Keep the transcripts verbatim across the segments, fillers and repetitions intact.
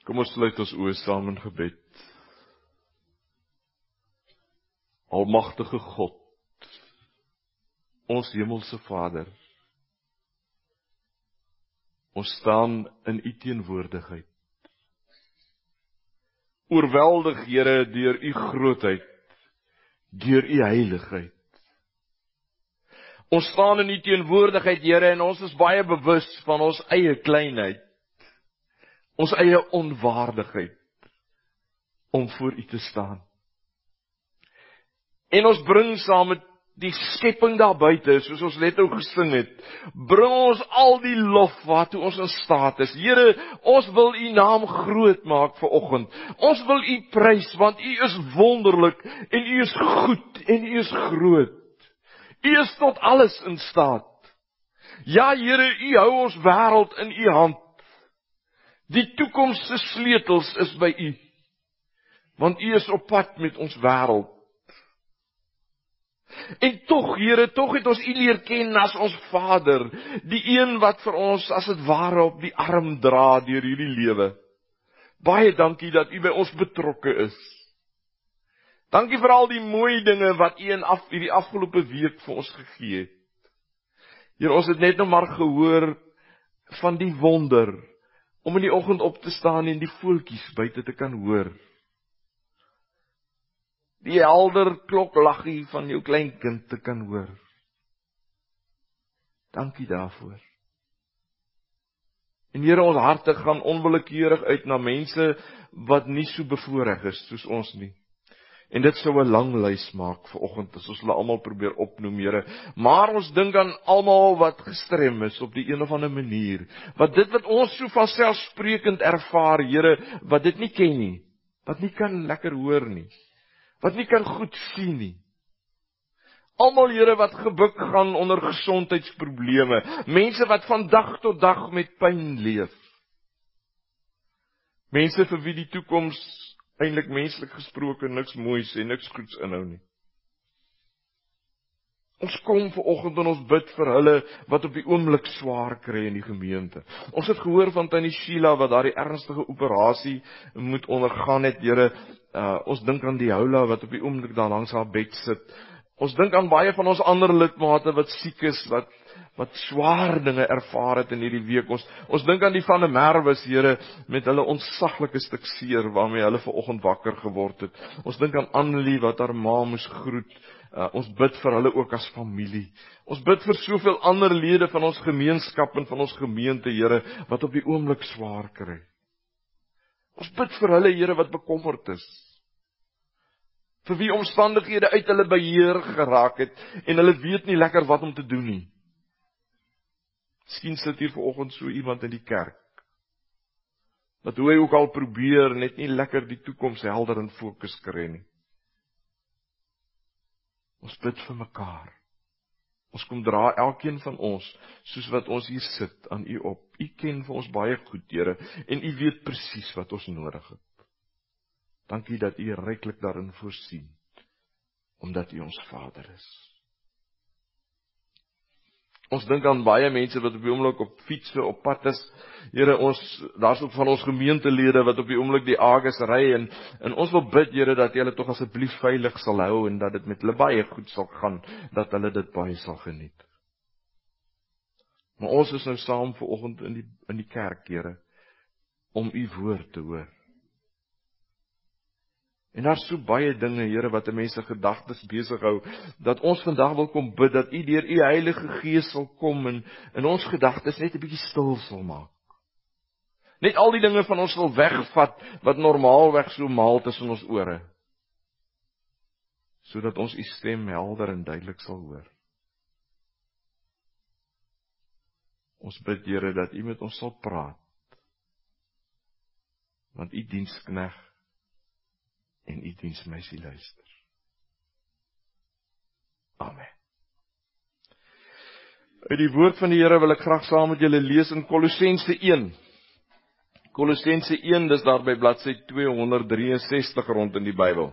Kom ons sluit ons oë saam in gebed. Almagtige God, ons hemelse Vader, ons staan in U teenwoordigheid. Oorweldig, Here, deur U grootheid, deur U heiligheid. Ons staan in U teenwoordigheid, Here, en ons is baie bewus van ons eie kleinheid, ons eie onwaardigheid om voor U te staan. En ons bring saam met die skepping daar buite, soos ons net nou gesing het, bring ons al die lof waartoe ons in staat is. Here, ons wil U naam groot maak vanoggend. Ons wil U prys, want U is wonderlik, en U is goed, en U is groot. U is tot alles in staat. Ja, Here, U hou ons wêreld in U hand. Die toekoms se sleutels is by U, want U is op pad met ons wêreld. En tog, Here, tog het ons U leer ken as ons Vader, die een wat vir ons as het ware op die arm dra deur hierdie lewe. Baie dankie dat U by ons betrokke is. Dankie vir al die mooi dinge wat U in af, hierdie afgelope week vir ons gegee het. Here, ons het net nou maar gehoor van die wonder, om in die oggend op te staan en die voeltjies buite te kan hoor. Die helder kloklaggie van jou kleinkind te kan hoor. Dankie daarvoor. En Here, ons harte gaan onwillekeurig uit na mense wat nie so bevoorreg is soos ons nie. En dit sou 'n lang lys maak vanoggend as ons hulle almal probeer opnoem, Here. Maar ons dink aan almal wat gestrem is op die een of ander manier. Wat dit wat ons so vanselfsprekend ervaar, Here, wat dit nie ken nie. Wat nie kan lekker hoor nie. Wat nie kan goed sien nie. Almal, Here, wat gebuk gaan onder gesondheidsprobleme. Mense wat van dag tot dag met pyn leef. Mense vir wie die toekoms eintlik menslik gesproke niks moois en niks goeds inhou nie. Ons kom vanoggend en ons bid vir hulle wat op die oomblik swaar kry in die gemeente. Ons het gehoor van Tannie Sheila wat daardie ernstige operasie moet ondergaan het, Here. Uh, ons dink aan die Houla wat op die oomblik daar langs haar bed sit. Ons dink aan baie van ons ander lidmate wat siek is, wat wat swaar dinge ervaar het in hierdie week. Ons ons dink aan die van die Merwes, Here, met hulle ontsaglike stuk seer waarmee hulle vanoggend wakker geword het. Ons dink aan Annelie wat haar ma moes groet. Uh, ons bid vir hulle ook as familie. Ons bid vir soveel ander lede van ons gemeenskap en van ons gemeente, Here, wat op die oomblik swaar kry. Ons bid vir hulle, Here, wat bekommerd is. Vir wie omstandighede uit hulle beheer geraak het en hulle weet nie lekker wat om te doen nie. Miskien sit hier vanoggend so iemand in die kerk, wat hoe hy ook al probeer, net nie lekker die toekoms helder in fokus kry nie. Ons bid vir mekaar. Ons kom dra elkeen van ons, soos wat ons hier sit, aan U op. U ken vir ons baie goed, Here, en U weet presies wat ons nodig het. Dankie dat U ryklik daarin voorsien, omdat U ons Vader is. Ons dink aan baie mense wat op die oomblik op fietsse, op pad is. Here, ons, daar's ook van ons gemeentelede wat op die oomblik die Agus ry, en, en ons wil bid, Here, dat U hulle tog asseblief veilig sal hou, en dat dit met hulle baie goed sal gaan, dat hulle dit baie sal geniet. Maar ons is nou saam vanoggend in die, in die kerk, Here, om U woord te hoor. En daar is so baie dinge, Here, wat 'n mens se gedagtes besig hou, dat ons vandag wil kom bid, dat U deur U Heilige Gees sal kom, en in ons gedagtes net 'n bietjie stil sal maak. Net al die dinge van ons sal wegvat, wat normaalweg so maal tussen ons ore. Sodat ons U stem helder en duidelik sal hoor. Ons bid, Here, dat U met ons sal praat. Want U diensknegt en U diensmeisie luister. Amen. Uit die woord van die Here wil ek graag saam met julle lees in Kolossense een. Kolossense een, dis daar by bladsy tweehonderddrieënsestig rond in die Bybel.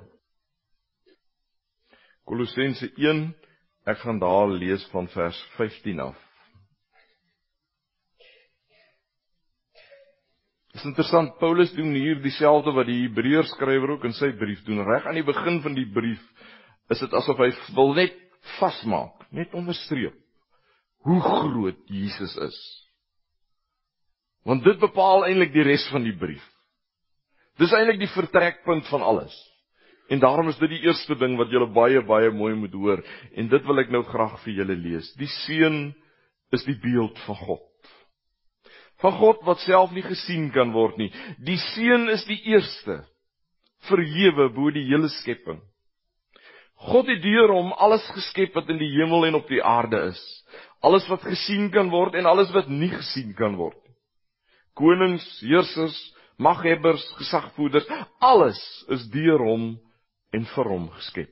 Kolossense een, ek gaan daar lees van vers vyftien af. Dit is interessant, Paulus doen hier dieselfde wat die Hebreërs skrywer ook in sy brief doen. Reg aan die begin van die brief is dit asof hy wil net vasmaak, net onderstreep hoe groot Jesus is. Want dit bepaal eintlik die res van die brief. Dis eintlik die vertrekpunt van alles. En daarom is dit die eerste ding wat julle baie, baie mooi moet hoor. En dit wil ek nou graag vir julle lees. Die seun is die beeld van God. Van God wat self nie gesien kan word nie. Die seun is die eerste, verhewe bo die hele skepping. God het deur hom alles geskep wat in die hemel en op die aarde is. Alles wat gesien kan word en alles wat nie gesien kan word. Konings, heersers, maghebbers, gesagvoerders, alles is deur hom en vir hom geskep.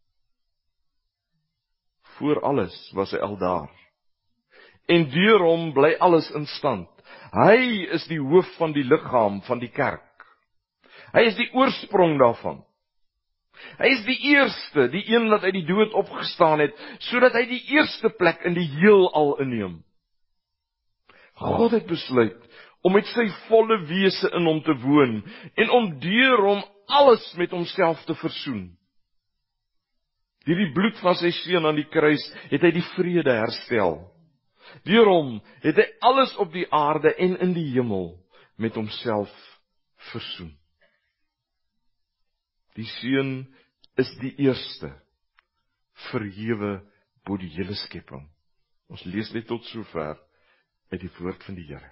Voor alles was hy al daar. En deur hom bly alles in stand. Hy is die hoof van die liggaam van die kerk. Hy is die oorsprong daarvan. Hy is die eerste, die een wat uit die dood opgestaan het, sodat hy die eerste plek in die heelal inneem. God het besluit om met sy volle wese in hom te woon en om deur hom alles met homself te versoen. Deur die bloed van sy seun aan die kruis het hy die vrede herstel. Deur hom het hy alles op die aarde en in die hemel met homself versoen. Die seun is die eerste, verhewe bo die hele skepping. Ons lees net tot sover uit die woord van die Here.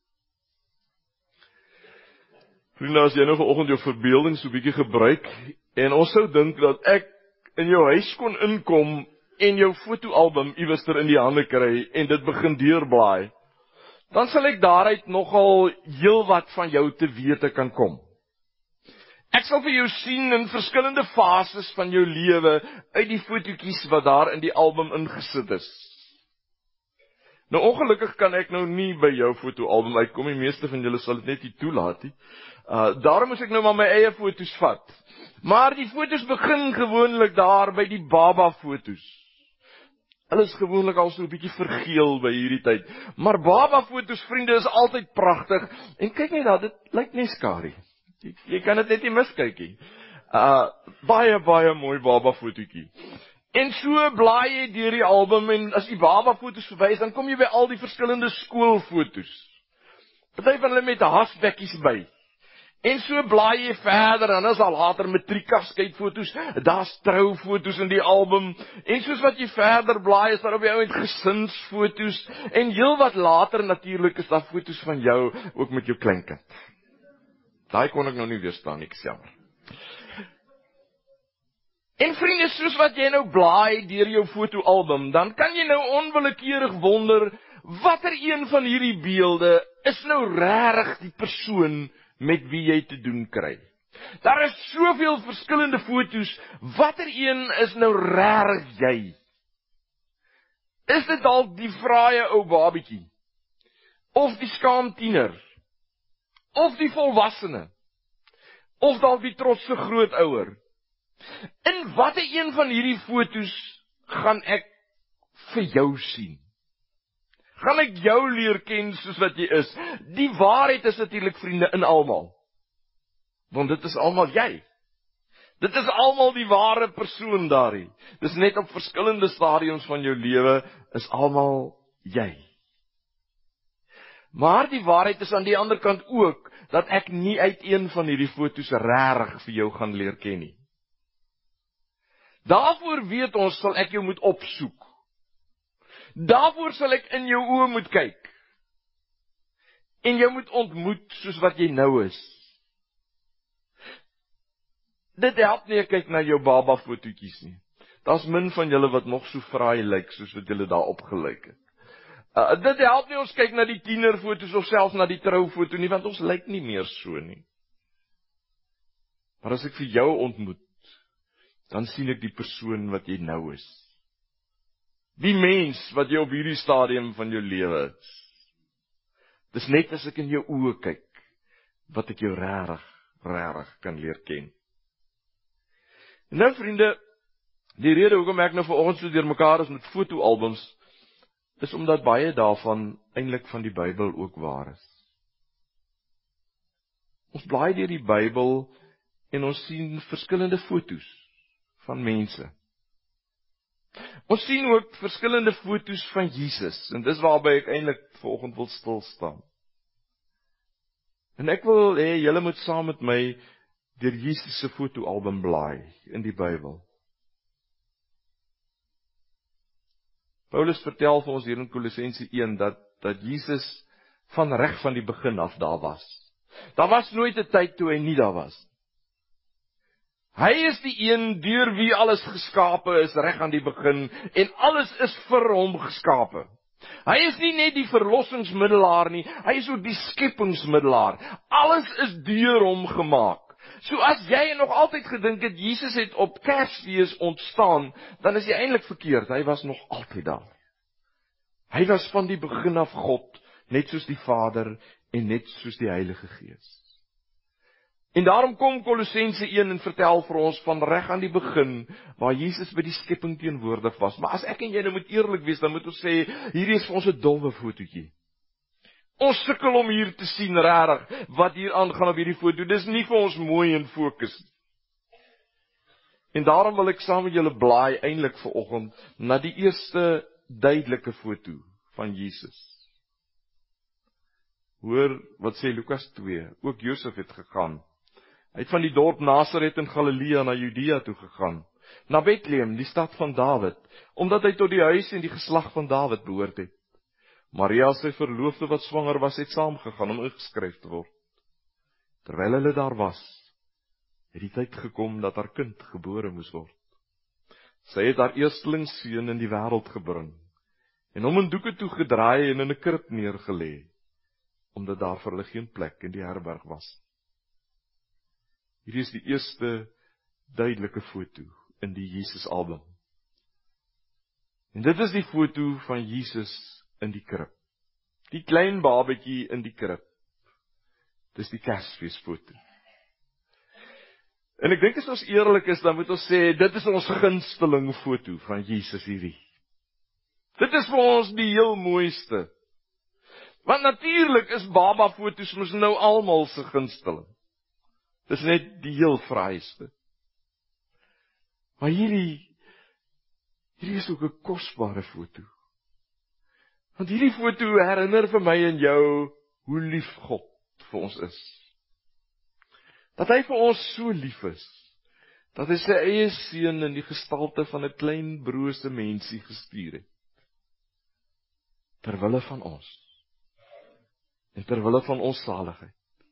Vriende, as jy nou vanoggend jou verbeelding so 'n bietjie gebruik, en ons sou dink dat ek in jou huis kon inkom en jou fotoalbum iewester in die hande kry en dit begin deurblaai, dan sal ek daaruit nogal heel wat van jou te wete kan kom. Ek sal vir jou sien in verskillende fases van jou lewe uit die fotootjies wat daar in die album ingesit is. Nou ongelukkig kan ek nou nie by jou fotoalbum uitkom, die meeste van julle sal dit net nie toelaat nie. Uh, daarom moet ek nou maar my eie foto's vat. Maar die foto's begin gewoonlik daar by die baba foto's. Hulle is gewoonlik al so 'n bietjie vergeel by hierdie tyd. Maar baba foto's, vriende, is altyd pragtig. En kyk net daar, dit lyk net skare. Jy, jy kan dit net nie miskyk nie. Uh, baie, baie mooi baba fotootjie. En so blaai jy deur die album en as die baba foto's verby is, dan kom jy by al die verskillende skoolfoto's. Party van hulle met hasbekkies by. En so blaai jy verder, en as al later matriekafskeidfoto's, daar's troufoto's in die album, en soos wat jy verder blaai, is daar op die ou end gesinsfoto's, en heel wat later natuurlik is daar foto's van jou, ook met jou kleinkind. Daai kon ek nou nie weerstaan, ek jammer. En vriende, soos wat jy nou blaai deur jou fotoalbum, dan kan jy nou onwillekeurig wonder, watter een van hierdie beelde is nou regtig die persoon met wie jy te doen kry. Daar is soveel verskillende foto's, watter een is nou regtig jy? Is dit dalk die fraaie ou babietjie? Of die skaam tiener? Of die volwassene? Of dalk die trotse grootouer? In watter een van hierdie foto's gaan ek vir jou sien? Gaan ek jou leer ken soos wat jy is? Die waarheid is natuurlik, vriende, in almal. Want dit is almal jy. Dit is almal die ware persoon daarin. Dis net op verskillende stadiums van jou lewe is almal jy. Maar die waarheid is aan die ander kant ook, dat ek nie uit een van hierdie foto's regtig vir jou gaan leer ken nie. Daarvoor weet ons, sal ek jou moet opsoek. Daarvoor sal ek in jou oë moet kyk. En jou moet ontmoet soos wat jy nou is. Dit help nie ek kyk na jou baba fotootjies nie. Daar's min van julle wat nog so fraai lyk soos wat julle daar opgelyk het. Uh, dit help nie ons kyk na die tienerfoto's of selfs na die troufoto nie, want ons lyk nie meer so nie. Maar as ek vir jou ontmoet, dan sien ek die persoon wat jy nou is. Die mens wat jy op hierdie stadium van jou lewe is. Dis net as ek in jou oë kyk, wat ek jou regtig, regtig kan leer ken. En nou vriende, die rede hoekom ek nou vanoggend so deurmekaar is met fotoalbums, is omdat baie daarvan eintlik van die Bybel ook waar is. Ons blaai deur die Bybel en ons sien verskillende foto's van mense. Ons sien ook verskillende foto's van Jesus, en dis waarby ek eintlik vanoggend wil stil staan. En ek wil hê julle moet saam met my deur Jesus se fotoalbum blaai in die Bybel. Paulus vertel vir ons hier in Kolossense een dat dat Jesus van reg van die begin af daar was. Daar was nooit 'n tyd toe hy nie daar was. Hy is die een deur wie alles geskape is reg aan die begin en alles is vir hom geskape. Hy is nie net die verlossingsmiddelaar nie, hy is ook die skepingsmiddelaar. Alles is deur hom gemaak. So as jy nog altyd gedink het Jesus het op Kersfees ontstaan, dan is jy eintlik verkeerd. Hy was nog altyd daar. Hy was van die begin af God, net soos die Vader en net soos die Heilige Gees. En daarom kom Kolossense een en vertel vir ons van reg aan die begin, waar Jesus by die skepping teenwoordig was. Maar as ek en jy nou moet eerlik wees, dan moet ons sê, hierdie is vir ons 'n dowwe fotootjie. Ons sukkel om hier te sien regtig wat hier aangaan op hierdie foto. Dis nie vir ons mooi in fokus nie. En daarom wil ek saam met julle blaai eintlik vanoggend na die eerste duidelike foto van Jesus. Hoor wat sê Lukas twee, ook Josef het gegaan. Hy het van die dorp Nasaret in Galilea na Judea toe gegaan, na Bethlehem, die stad van Dawid, omdat hy tot die huis en die geslag van Dawid behoort het. Maria, sy verloofde wat swanger was, het saamgegaan om ingeskryf te word. Terwyl hulle daar was, het die tyd gekom dat haar kind gebore moes word. Sy het haar eerstelingsseun in die wêreld gebring, en hom in doeke toegedraai en in 'n krib neergelê, omdat daar vir hulle geen plek in die herberg was. Hierdie is die eerste duidelike foto in die Jesus-album. En dit is die foto van Jesus in die krib. Die klein babetjie in die krib. Dis die Kersfeesfoto. En ek dink as ons eerlik is, dan moet ons sê, dit is ons gunsteling foto van Jesus hierdie. Dit is vir ons die heel mooiste. Want natuurlik is baba foto's mos nou almal se gunsteling. Dis net die heel fraaiste. Maar hierdie, hierdie is ook 'n kosbare foto. Want hierdie foto herinner vir my en jou hoe lief God vir ons is. Dat hy vir ons so lief is, dat hy sy eie seun in die gestalte van 'n klein brose mensie gestuur het. Terwille van ons. En terwille van ons saligheid.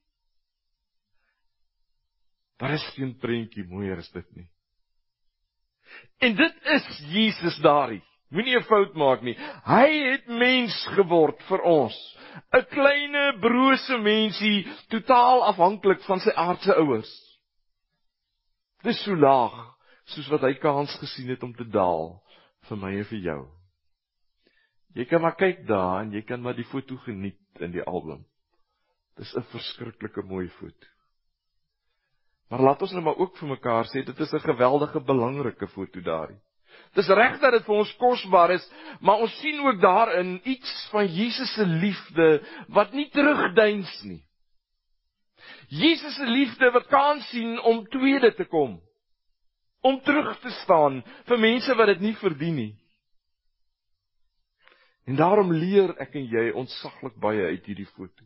Daar is geen prentjie mooier as dit nie. En dit is Jesus daarin. Moenie 'n fout maak nie. Hy het mens geword vir ons. 'n Kleine brose mensie, totaal afhanklik van sy aardse ouers. Dis so laag, soos wat hy kans gesien het om te daal vir my en vir jou. Jy kan maar kyk daar en jy kan maar die foto geniet in die album. Dis 'n verskriklike mooi foto. Maar laat ons nou maar ook vir mekaar sê, dit is 'n geweldige belangrike foto daarin. Dis reg dat dit vir ons kosbaar is, maar ons sien ook daarin iets van Jesus se liefde wat nie terugdeins nie. Jesus se liefde wat kan sien om tweede te kom. Om terug te staan vir mense wat dit nie verdien nie. En daarom leer ek en jy ontsaglik baie uit hierdie foto.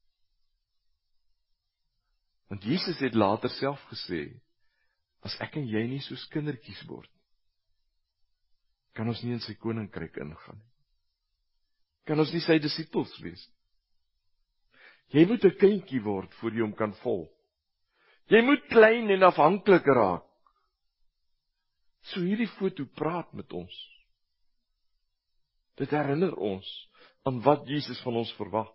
Want Jesus het later self gesê, as ek en jy nie soos kindertjies word, kan ons nie in sy koninkryk ingaan nie. Kan ons nie sy disippels wees. Jy moet 'n kindjie word voor jy hom kan volg. Jy moet klein en afhanklik raak. So hierdie foto praat met ons. Dit herinner ons aan wat Jesus van ons verwag.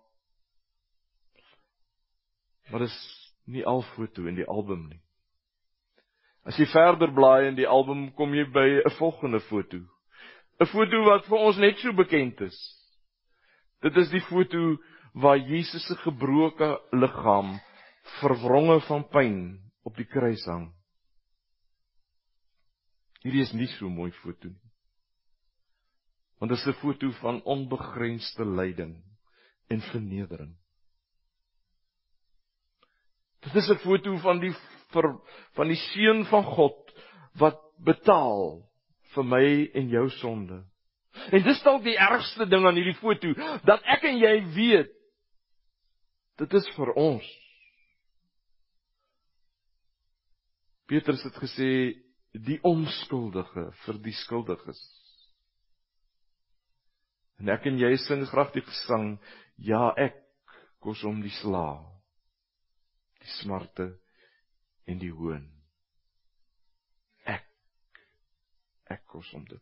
Maar dis nie al foto in die album nie. As jy verder blaai in die album, kom jy by 'n volgende foto. 'n Foto wat vir ons net so bekend is. Dit is die foto waar Jesus se gebroke liggaam verwronge van pyn op die kruis hang. Hierdie is nie so 'n mooi foto nie. Want dit is 'n foto van onbegrensde lyding en vernedering. Dit Dit is 'n foto van die vir, van die seun van God wat betaal vir my en jou sonde. En dis dalk die ergste ding aan hierdie foto, dat ek en jy weet, dit is vir ons. Petrus het gesê, die onskuldige vir die skuldiges. En ek en jy sing graag die gesang, ja ek kos om die sla, die smarte en die hoon. Ek, ek kos om dit.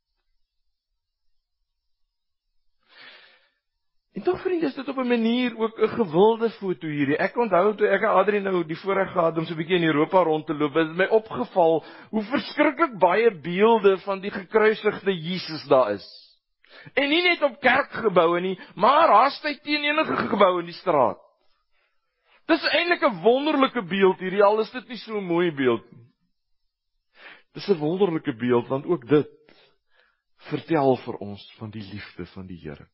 En tog vriende, is dit op 'n manier ook 'n gewilde foto hierdie. Ek onthou toe ek en Adrie nou die voorreg gehad om so 'n bietjie in Europa rond te loop, het my opgeval hoe verskriklik baie beelde van die gekruisigde Jesus daar is. En nie net op kerkgeboue nie, maar haastig teen enige gebou in die straat. Dis eintlik 'n wonderlike beeld hierdie, al is dit nie so 'n mooi beeld nie. Dis 'n wonderlike beeld, want ook dit vertel vir ons van die liefde van die Here.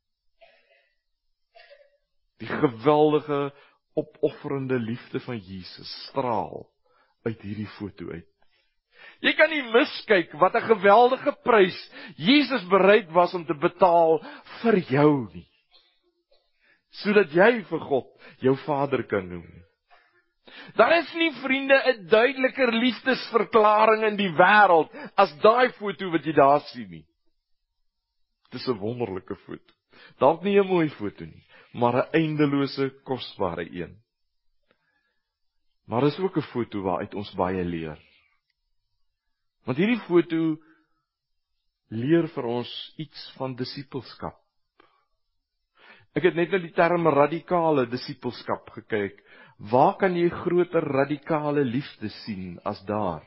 Die geweldige, opofferende liefde van Jesus straal uit hierdie foto uit. Jy kan nie miskyk wat 'n geweldige prys Jesus bereid was om te betaal vir jou nie. Sodat jy vir God jou Vader kan noem. Daar is nie, vriende, 'n duideliker liefdesverklaring in die wêreld as daai foto wat jy daar sien nie. Dis 'n wonderlike foto. Dalk nie 'n mooi foto nie, maar 'n eindelose, kosbare een. Maar dis ook 'n foto waaruit ons baie leer. Want hierdie foto leer vir ons iets van disippelskap. Ek het net na die term radikale disippelskap gekyk. Waar kan jy groter radikale liefde sien as daar?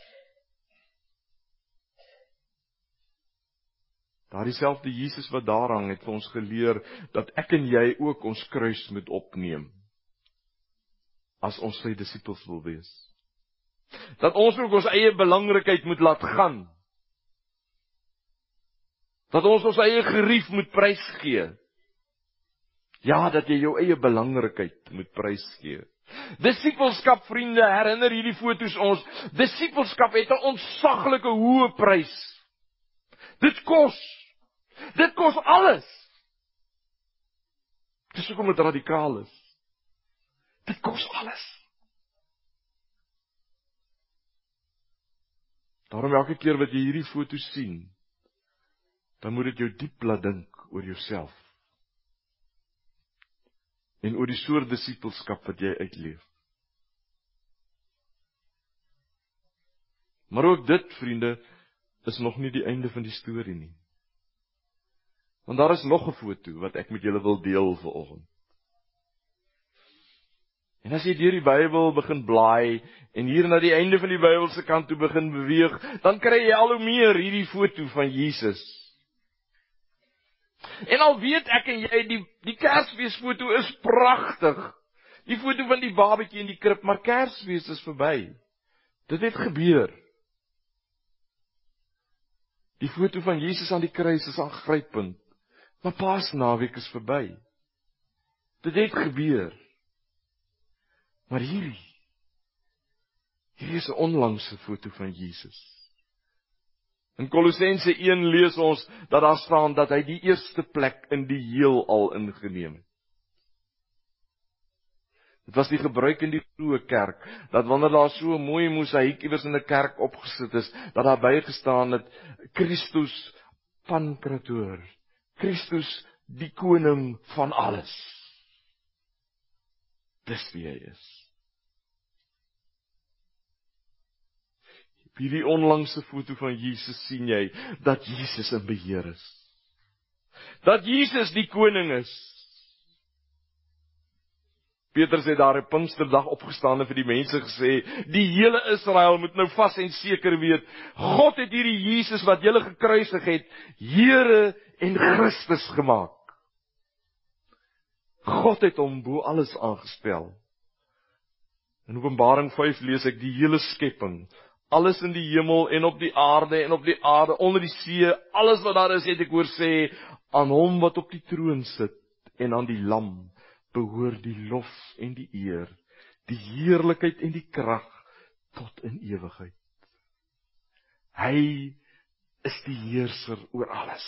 Daardie selfde Jesus wat daar hang het vir ons geleer dat ek en jy ook ons kruis moet opneem as ons sy disippels wil wees. Dat ons ook ons eie belangrikheid moet laat gaan. Dat ons ons eie gerief moet prysgee. Ja, dat jy jou eie belangrikheid moet prysgee. Disippelskap, vriende, herinner hierdie foto's ons, disippelskap het 'n ontsaglike hoë prys. Dit kos. Dit kos alles. Dis hoekom dit radikaal is. Dit kos alles. Daarom elke keer wat jy hierdie foto sien, dan moet dit jou diep laat dink oor jouself. En oor die soort disippelskap wat jy uitleef. Maar ook dit, vriende, is nog nie die einde van die storie nie. Want daar is nog 'n foto wat ek met julle wil deel vanoggend. En as jy deur die Bybel begin blaai en hier na die einde van die Bybelse kant toe begin beweeg, dan kry jy al hoe meer hierdie foto van Jesus. En al weet ek en jy, die, die Kersfeesfoto is pragtig. Die foto van die babatjie in die krib, maar Kersfees is verby. Dit het gebeur. Die foto van Jesus aan die kruis is aangrypend, maar Paasnaweek is verby. Dit het gebeur. Maar hierdie, hierdie is 'n onlangse foto van Jesus. In Kolossense een lees ons dat daar staan dat hy die eerste plek in die heelal ingeneem het. Dit was die gebruik in die vroeë kerk, dat wanneer daar so 'n mooi mosaïek iewers in 'n kerk opgesit is, dat daar bygestaan het, Christus Pankrator, Christus die koning van alles. Dis wie hy is. Op hierdie onlangse foto van Jesus sien jy dat Jesus in beheer is. Dat Jesus die koning is. Petrus het daar op Pinksterdag opgestaan en vir die mense gesê, die hele Israel moet nou vas en seker weet, God het hierdie Jesus wat julle gekruisig het, Here en Christus gemaak. God het hom bo alles aangestel. In Openbaring vyf lees ek die hele skepping, alles in die hemel en op die aarde en op die aarde, onder die see, alles wat daar is, het ek hoor sê, aan hom wat op die troon sit en aan die lam behoort die lof en die eer die heerlikheid en die krag tot in ewigheid. Hy is die heerser oor alles.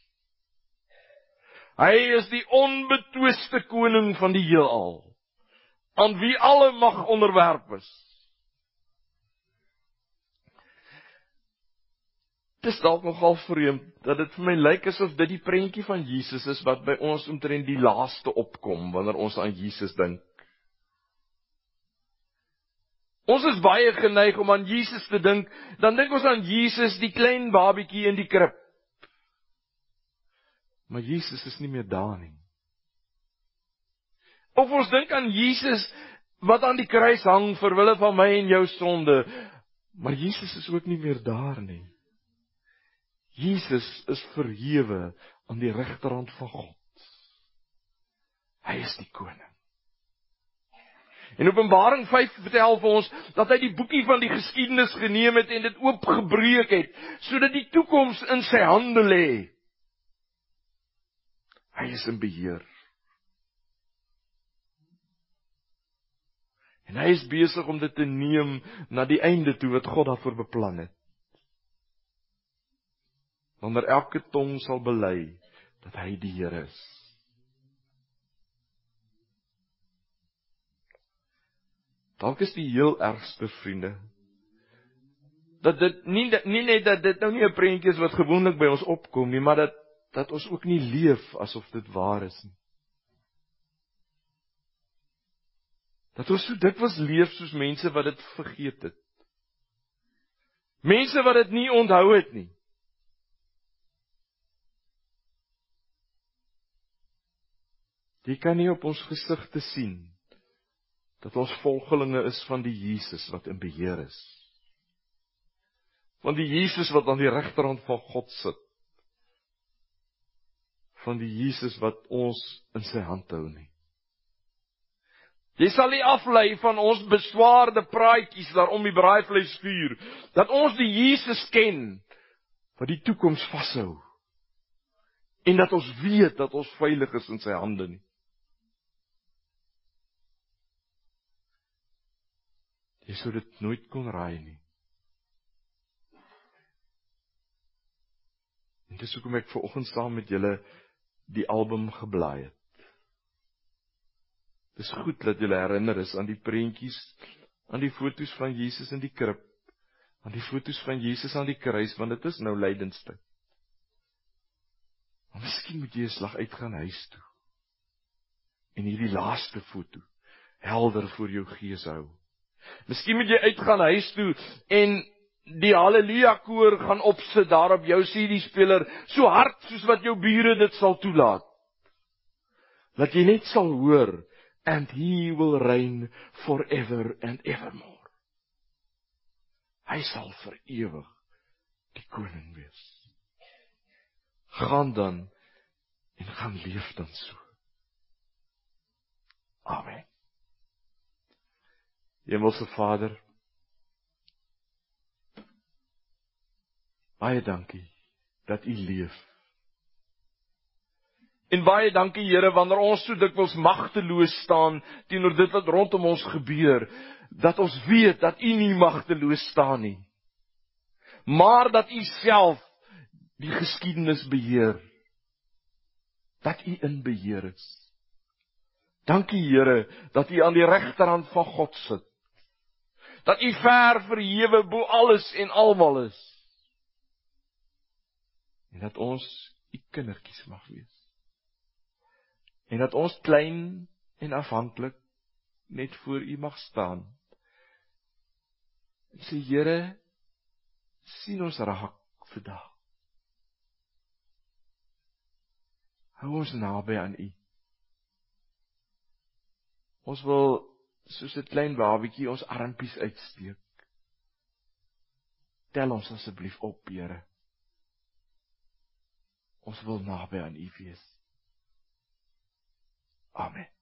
Hy is die onbetwiste koning van die heelal, aan wie alle mag onderwerp is. Dit is dalk nogal vreemd, dat dit vir my lyk asof dit die prentjie van Jesus is, wat by ons omtrent die laaste opkom, wanneer ons aan Jesus dink. Ons is baie geneig om aan Jesus te dink, dan dink ons aan Jesus, die klein babietjie in die krib. Maar Jesus is nie meer daar nie. Of ons dink aan Jesus, wat aan die kruis hang, vir wille van my en jou sonde, maar Jesus is ook nie meer daar nie. Jesus is verhewe aan die regterhand van God. Hy is die koning. En Openbaring vyf vertel vir ons, dat hy die boekie van die geskiedenis geneem het, en dit oopgebreek het, sodat die toekoms in sy hande lê. Hy is in beheer. En hy is besig om dit te neem, na die einde toe, wat God daarvoor beplan het. Wanneer elke tong sal bely, dat hy die Here is. Dalk is die heel ergste, vriende, dat dit nie, nie net dat dit nou nie 'n prentjie is wat gewoonlik by ons opkom nie, maar dat, dat ons ook nie leef asof dit waar is nie. Dat ons so dikwels leef soos mense wat dit vergeet het. Mense wat dit nie onthou het nie. Jy kan nie op ons gesigte sien dat ons volgelinge is van die Jesus wat in beheer is. Van die Jesus wat aan die regterhand van God sit. Van die Jesus wat ons in sy hand hou nie. Jy sal nie aflei van ons beswaarde praatjies daar om die braaivleisvuur, dat ons die Jesus ken, wat die toekoms vashou. En dat ons weet dat ons veilig is in sy hande nie. Jy sou dit nooit kon raai nie. En dis hoekom ek vanoggend saam met julle die album geblaai het. Dis goed dat julle herinner is aan die prentjies, aan die foto's van Jesus in die krib, aan die foto's van Jesus aan die kruis, want dit is nou lydenstyd. Maar miskien moet jy 'n slag uitgaan huis toe, en hierdie laaste foto helder voor jou gees hou. Miskien moet jy uitgaan huis toe, en die Halleluja koor gaan opsit daar op jou C D-speler, so hard soos wat jou bure dit sal toelaat. Dat jy net sal hoor, and he will reign forever and evermore. Hy sal vir ewig die koning wees. Gaan dan, en gaan leef dan so. Amen. Hemelse Vader, baie dankie dat U leef. En baie dankie Here, wanneer ons so dikwels magteloos staan teenoor dit wat rondom ons gebeur, dat ons weet dat U nie magteloos staan nie, maar dat U self die geskiedenis beheer, dat U in beheer is. Dankie Here, dat U aan die regterhand van God sit, dat U ver verhewe bo alles en almal is, en dat ons U kindertjies mag wees. En dat ons klein en afhanklik net voor U mag staan. En sê, Here, sien ons raak vandag. Hou ons naby aan U. Ons wil, soos 'n klein babietjie, ons armpies uitsteek. Tel ons asseblief op, Here. Ons wil naby aan U wees. Amen.